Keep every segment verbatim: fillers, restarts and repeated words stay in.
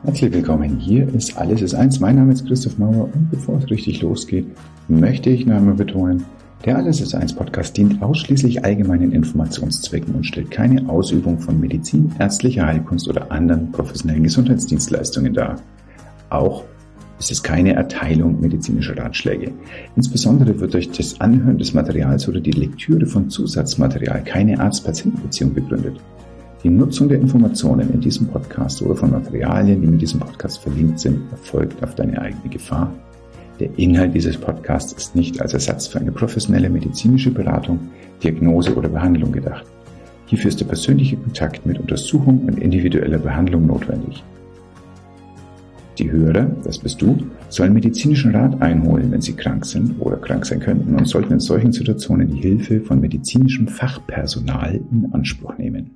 Herzlich willkommen, hier ist Alles ist eins. Mein Name ist Christoph Mauer und bevor es richtig losgeht, möchte ich noch einmal betonen, der Alles ist eins Podcast dient ausschließlich allgemeinen Informationszwecken und stellt keine Ausübung von Medizin, ärztlicher Heilkunst oder anderen professionellen Gesundheitsdienstleistungen dar. Auch ist es keine Erteilung medizinischer Ratschläge. Insbesondere wird durch das Anhören des Materials oder die Lektüre von Zusatzmaterial keine Arzt-Patienten-Beziehung begründet. Die Nutzung der Informationen in diesem Podcast oder von Materialien, die mit diesem Podcast verlinkt sind, erfolgt auf deine eigene Gefahr. Der Inhalt dieses Podcasts ist nicht als Ersatz für eine professionelle medizinische Beratung, Diagnose oder Behandlung gedacht. Hierfür ist der persönliche Kontakt mit Untersuchung und individueller Behandlung notwendig. Die Hörer, das bist du, sollen medizinischen Rat einholen, wenn sie krank sind oder krank sein könnten und sollten in solchen Situationen die Hilfe von medizinischem Fachpersonal in Anspruch nehmen.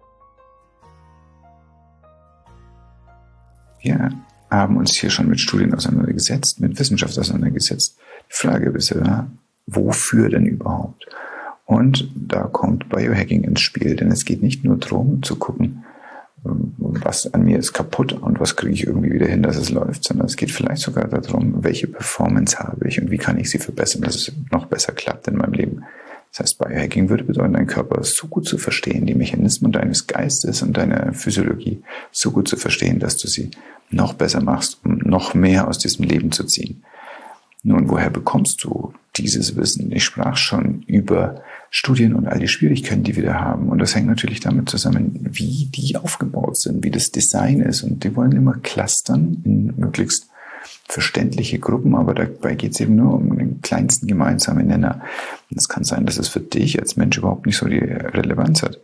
Wir haben uns hier schon mit Studien auseinandergesetzt, mit Wissenschaft auseinandergesetzt. Die Frage ist ja, wofür denn überhaupt? Und da kommt Biohacking ins Spiel, denn es geht nicht nur darum zu gucken, was an mir ist kaputt und was kriege ich irgendwie wieder hin, dass es läuft, sondern es geht vielleicht sogar darum, welche Performance habe ich und wie kann ich sie verbessern, dass es noch besser klappt in meinem Leben. Das heißt, Biohacking würde bedeuten, deinen Körper so gut zu verstehen, die Mechanismen deines Geistes und deiner Physiologie so gut zu verstehen, dass du sie noch besser machst, um noch mehr aus diesem Leben zu ziehen. Nun, woher bekommst du dieses Wissen? Ich sprach schon über Studien und all die Schwierigkeiten, die wir da haben. Und das hängt natürlich damit zusammen, wie die aufgebaut sind, wie das Design ist. Und die wollen immer clustern in möglichst verständliche Gruppen, aber dabei geht es eben nur um den kleinsten gemeinsamen Nenner. Und es kann sein, dass es für dich als Mensch überhaupt nicht so die Relevanz hat.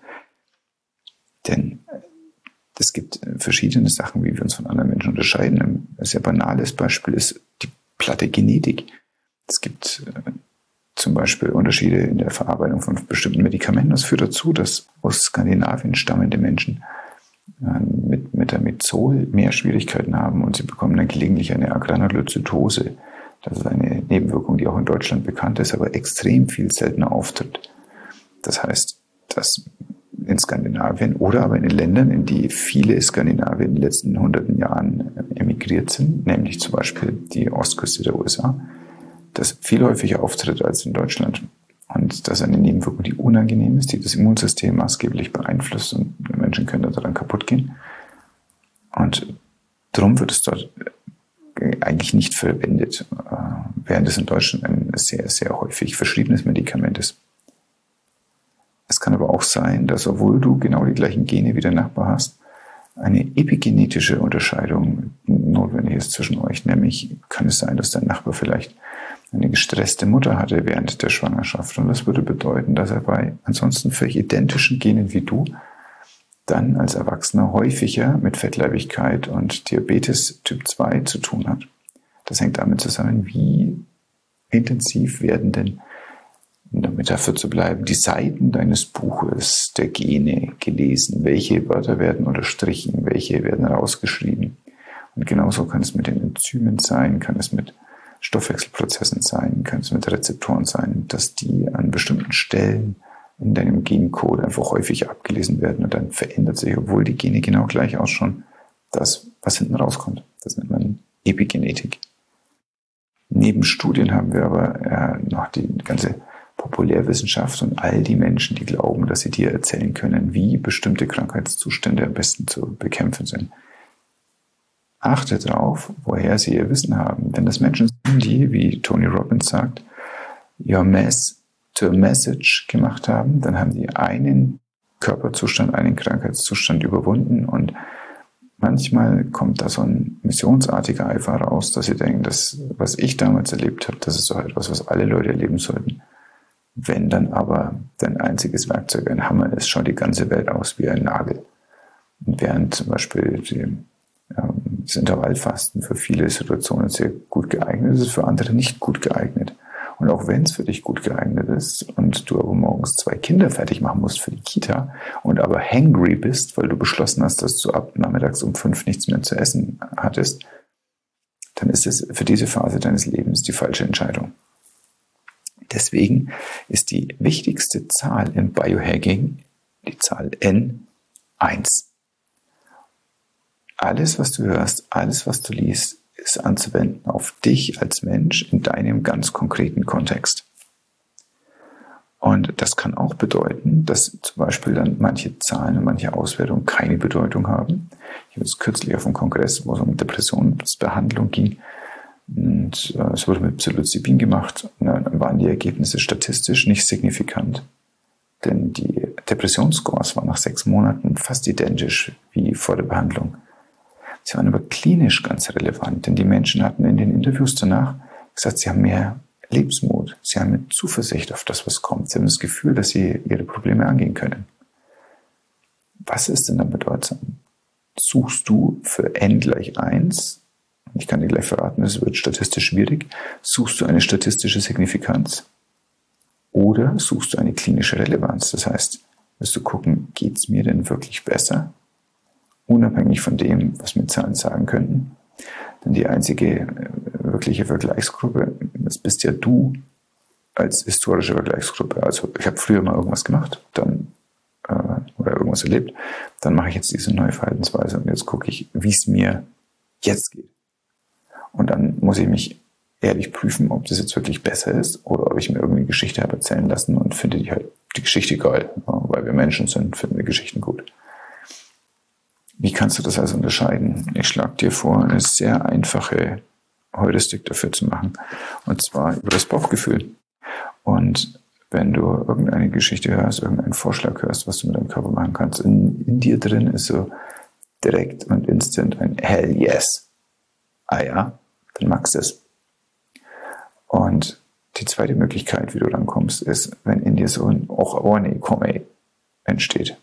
Denn es gibt verschiedene Sachen, wie wir uns von anderen Menschen unterscheiden. Ein sehr banales Beispiel ist die platte Genetik. Es gibt äh, zum Beispiel Unterschiede in der Verarbeitung von bestimmten Medikamenten. Das führt dazu, dass aus Skandinavien stammende Menschen äh, mit Metamizol mehr Schwierigkeiten haben und sie bekommen dann gelegentlich eine Agranulozytose. Das ist eine Nebenwirkung, die auch in Deutschland bekannt ist, aber extrem viel seltener auftritt. Das heißt, dass in Skandinavien oder aber in den Ländern, in die viele Skandinavier in den letzten hunderten Jahren emigriert sind, nämlich zum Beispiel die Ostküste der U S A, das viel häufiger auftritt als in Deutschland. Und das ist eine Nebenwirkung, die unangenehm ist, die das Immunsystem maßgeblich beeinflusst und Menschen können daran kaputt gehen. Und darum wird es dort eigentlich nicht verwendet, während es in Deutschland ein sehr, sehr häufig verschriebenes Medikament ist. Es kann aber auch sein, dass, obwohl du genau die gleichen Gene wie der Nachbar hast, eine epigenetische Unterscheidung notwendig ist zwischen euch. Nämlich kann es sein, dass dein Nachbar vielleicht eine gestresste Mutter hatte während der Schwangerschaft. Und das würde bedeuten, dass er bei ansonsten völlig identischen Genen wie du dann als Erwachsener häufiger mit Fettleibigkeit und Diabetes Typ zwei zu tun hat. Das hängt damit zusammen, wie intensiv werden denn, um damit dafür zu bleiben, die Seiten deines Buches der Gene gelesen. Welche Wörter werden unterstrichen, welche werden rausgeschrieben. Und genauso kann es mit den Enzymen sein, kann es mit Stoffwechselprozessen sein, kann es mit Rezeptoren sein, dass die an bestimmten Stellen in deinem Gencode einfach häufig abgelesen werden und dann verändert sich, obwohl die Gene genau gleich ausschauen, das, was hinten rauskommt. Das nennt man Epigenetik. Neben Studien haben wir aber äh, noch die ganze Populärwissenschaft und all die Menschen, die glauben, dass sie dir erzählen können, wie bestimmte Krankheitszustände am besten zu bekämpfen sind. Achte darauf, woher sie ihr Wissen haben. Denn das Menschen sind, die, wie Tony Robbins sagt, your mess to a message gemacht haben. Dann haben die einen Körperzustand, einen Krankheitszustand überwunden und manchmal kommt da so ein missionsartiger Eifer raus, dass sie denken, das, was ich damals erlebt habe, das ist doch etwas, was alle Leute erleben sollten. Wenn dann aber dein einziges Werkzeug ein Hammer ist, schaut die ganze Welt aus wie ein Nagel. Und während zum Beispiel die, ähm, das Intervallfasten für viele Situationen sehr gut geeignet ist, ist es für andere nicht gut geeignet. Und auch wenn es für dich gut geeignet ist und du aber morgens zwei Kinder fertig machen musst für die Kita und aber hangry bist, weil du beschlossen hast, dass du ab nachmittags um fünf nichts mehr zu essen hattest, dann ist es für diese Phase deines Lebens die falsche Entscheidung. Deswegen ist die wichtigste Zahl im Biohacking die Zahl N eins. alles, was du hörst, alles, was du liest, ist anzuwenden auf dich als Mensch in deinem ganz konkreten Kontext. Und das kann auch bedeuten, dass zum Beispiel dann manche Zahlen und manche Auswertungen keine Bedeutung haben. Ich habe jetzt kürzlich auf einem Kongress, wo es um Depressionsbehandlung ging, und äh, es wurde mit Psilocybin gemacht, und dann waren die Ergebnisse statistisch nicht signifikant. Denn die Depressionsscores waren nach sechs Monaten fast identisch wie vor der Behandlung. Sie waren aber klinisch ganz relevant, denn die Menschen hatten in den Interviews danach gesagt, sie haben mehr Lebensmut, sie haben mit Zuversicht auf das, was kommt. Sie haben das Gefühl, dass sie ihre Probleme angehen können. Was ist denn dann bedeutsam? Suchst du für n gleich eins, ich kann dir gleich verraten, es wird statistisch schwierig, suchst du eine statistische Signifikanz oder suchst du eine klinische Relevanz? Das heißt, wirst du gucken, geht es mir denn wirklich besser? Unabhängig von dem, was mir Zahlen sagen könnten. Denn die einzige wirkliche Vergleichsgruppe, das bist ja du als historische Vergleichsgruppe. Also ich habe früher mal irgendwas gemacht, dann äh, oder irgendwas erlebt, dann mache ich jetzt diese neue Verhaltensweise und jetzt gucke ich, wie es mir jetzt geht. Und dann muss ich mich ehrlich prüfen, ob das jetzt wirklich besser ist oder ob ich mir irgendwie Geschichte habe erzählen lassen und finde die halt die Geschichte geil, weil wir Menschen sind, finden wir Geschichten gut. Wie kannst du das also unterscheiden? Ich schlage dir vor, eine sehr einfache Heuristik dafür zu machen. Und zwar über das Bauchgefühl. Und wenn du irgendeine Geschichte hörst, irgendeinen Vorschlag hörst, was du mit deinem Körper machen kannst, in, in dir drin ist so direkt und instant ein Hell yes. Ah ja, dann magst du es. Und die zweite Möglichkeit, wie du dann kommst, ist, wenn in dir so ein Och, oh nee, komm ey, entsteht.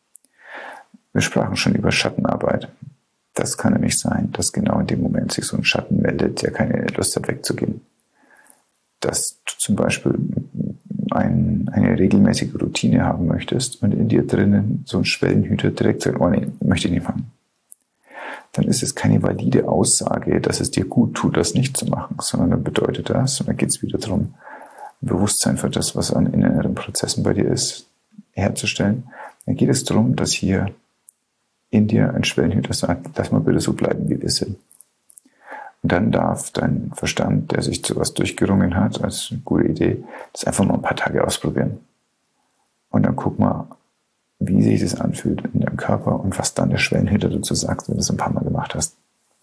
Wir sprachen schon über Schattenarbeit. Das kann nämlich sein, dass genau in dem Moment sich so ein Schatten meldet, der keine Lust hat, wegzugehen. Dass du zum Beispiel ein, eine regelmäßige Routine haben möchtest und in dir drinnen so ein Schwellenhüter direkt sagt, oh nee, möchte ich nicht machen. Dann ist es keine valide Aussage, dass es dir gut tut, das nicht zu machen, sondern dann bedeutet das, und dann geht es wieder darum, Bewusstsein für das, was an inneren Prozessen bei dir ist, herzustellen. Dann geht es darum, dass hier in dir ein Schwellenhüter sagt, lass mal bitte so bleiben, wie wir sind. Und dann darf dein Verstand, der sich zu was durchgerungen hat, als eine gute Idee, das einfach mal ein paar Tage ausprobieren. Und dann guck mal, wie sich das anfühlt in deinem Körper und was dann der Schwellenhüter dazu sagt, wenn du es ein paar Mal gemacht hast.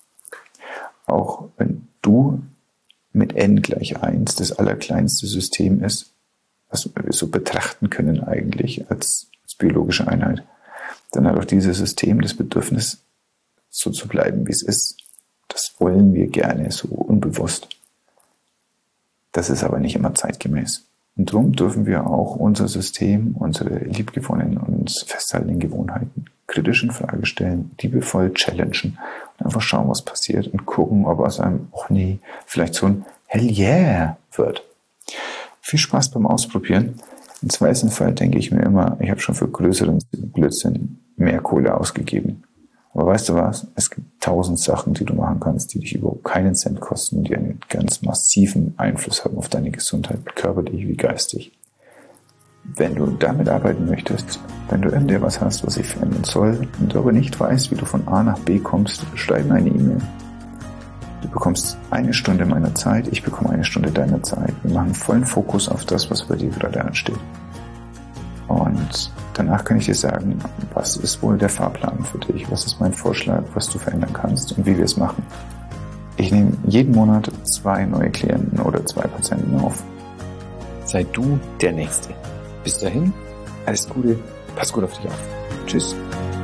Auch wenn du mit n gleich eins das allerkleinste System ist, was wir so betrachten können eigentlich als, als biologische Einheit, dann hat auch dieses System das Bedürfnis, so zu bleiben, wie es ist. Das wollen wir gerne, so unbewusst. Das ist aber nicht immer zeitgemäß. Und darum dürfen wir auch unser System, unsere liebgewonnenen, uns festhaltenden Gewohnheiten kritisch in Frage stellen, liebevoll challengen und einfach schauen, was passiert und gucken, ob aus einem, oh nee, vielleicht so ein Hell yeah wird. Viel Spaß beim Ausprobieren. Im zweiten Fall denke ich mir immer, ich habe schon für größeren Blödsinn mehr Kohle ausgegeben. Aber weißt du was? Es gibt tausend Sachen, die du machen kannst, die dich überhaupt keinen Cent kosten und die einen ganz massiven Einfluss haben auf deine Gesundheit, körperlich wie geistig. Wenn du damit arbeiten möchtest, wenn du in dir was hast, was sich verändern soll und du aber nicht weißt, wie du von A nach B kommst, schreib mir eine E-Mail. Du bekommst eine Stunde meiner Zeit, ich bekomme eine Stunde deiner Zeit. Wir machen vollen Fokus auf das, was bei dir gerade ansteht. Und danach kann ich dir sagen, was ist wohl der Fahrplan für dich, was ist mein Vorschlag, was du verändern kannst und wie wir es machen. Ich nehme jeden Monat zwei neue Klienten oder zwei Patienten auf. Sei du der Nächste. Bis dahin, alles Gute, pass gut auf dich auf. Tschüss.